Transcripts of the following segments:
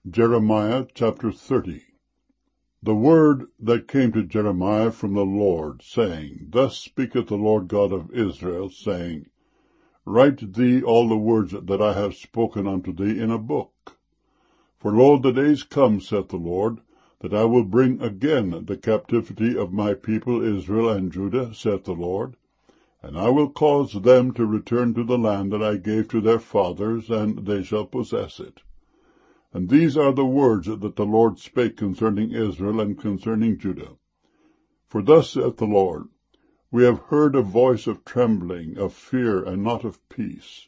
Jeremiah chapter 30. The word that came to Jeremiah from the Lord, saying, Thus speaketh the Lord God of Israel, saying, Write thee all the words that I have spoken unto thee in a book. For lo, the days come, saith the Lord, that I will bring again the captivity of my people Israel and Judah, saith the Lord, and I will cause them to return to the land that I gave to their fathers, and they shall possess it. And these are the words that the Lord spake concerning Israel and concerning Judah. For thus saith the Lord, We have heard a voice of trembling, of fear, and not of peace.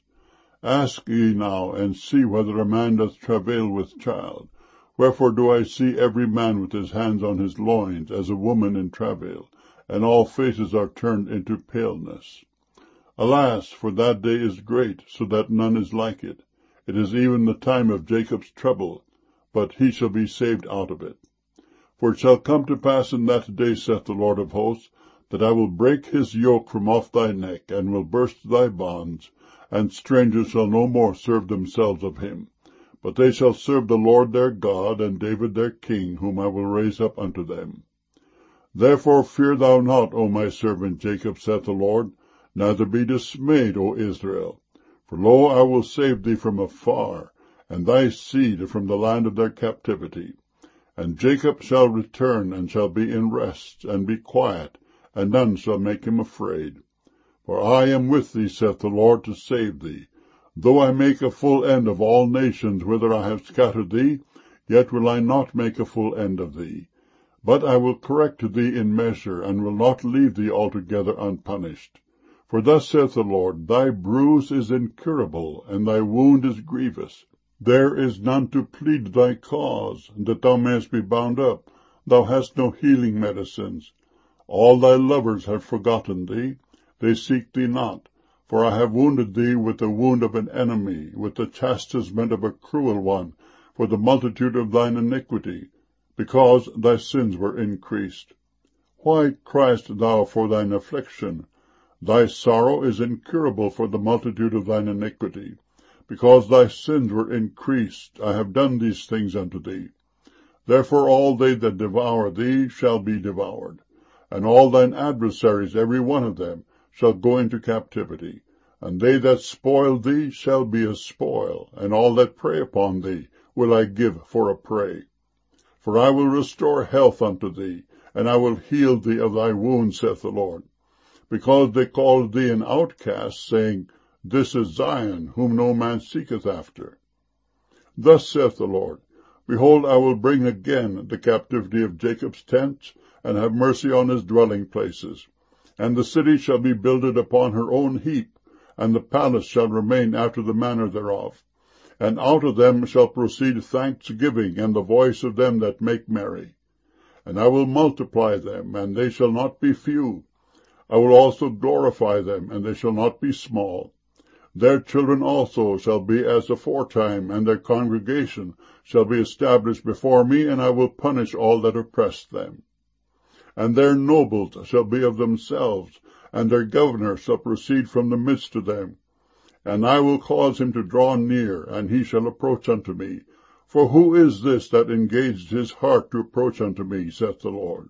Ask ye now, and see whether a man doth travail with child. Wherefore do I see every man with his hands on his loins, as a woman in travail, and all faces are turned into paleness. Alas, for that day is great, so that none is like it. It is even the time of Jacob's trouble, but he shall be saved out of it. For it shall come to pass in that day, saith the Lord of hosts, that I will break his yoke from off thy neck, and will burst thy bonds, and strangers shall no more serve themselves of him. But they shall serve the Lord their God, and David their king, whom I will raise up unto them. Therefore fear thou not, O my servant Jacob, saith the Lord, neither be dismayed, O Israel. For lo, I will save thee from afar, and thy seed from the land of their captivity. And Jacob shall return, and shall be in rest, and be quiet, and none shall make him afraid. For I am with thee, saith the Lord, to save thee. Though I make a full end of all nations whither I have scattered thee, yet will I not make a full end of thee. But I will correct thee in measure, and will not leave thee altogether unpunished. For thus saith the Lord, Thy bruise is incurable, and thy wound is grievous. There is none to plead thy cause, that thou mayest be bound up. Thou hast no healing medicines. All thy lovers have forgotten thee. They seek thee not. For I have wounded thee with the wound of an enemy, with the chastisement of a cruel one, for the multitude of thine iniquity, because thy sins were increased. Why criest thou for thine affliction? Thy sorrow is incurable for the multitude of thine iniquity. Because thy sins were increased, I have done these things unto thee. Therefore all they that devour thee shall be devoured, and all thine adversaries, every one of them, shall go into captivity. And they that spoil thee shall be a spoil, and all that prey upon thee will I give for a prey. For I will restore health unto thee, and I will heal thee of thy wounds, saith the Lord. Because they called thee an outcast, saying, This is Zion, whom no man seeketh after. Thus saith the Lord, Behold, I will bring again the captivity of Jacob's tents, and have mercy on his dwelling places. And the city shall be builded upon her own heap, and the palace shall remain after the manner thereof. And out of them shall proceed thanksgiving, and the voice of them that make merry. And I will multiply them, and they shall not be few. I will also glorify them, and they shall not be small. Their children also shall be as aforetime, and their congregation shall be established before me, and I will punish all that oppress them. And their nobles shall be of themselves, and their governor shall proceed from the midst of them. And I will cause him to draw near, and he shall approach unto me. For who is this that engaged his heart to approach unto me, saith the Lord?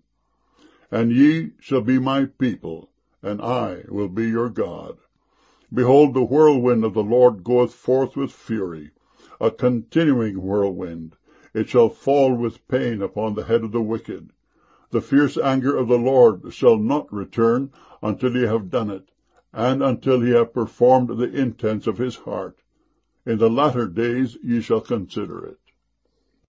And ye shall be my people, and I will be your God. Behold, the whirlwind of the Lord goeth forth with fury, a continuing whirlwind. It shall fall with pain upon the head of the wicked. The fierce anger of the Lord shall not return until he have done it, and until he have performed the intents of his heart. In the latter days ye shall consider it.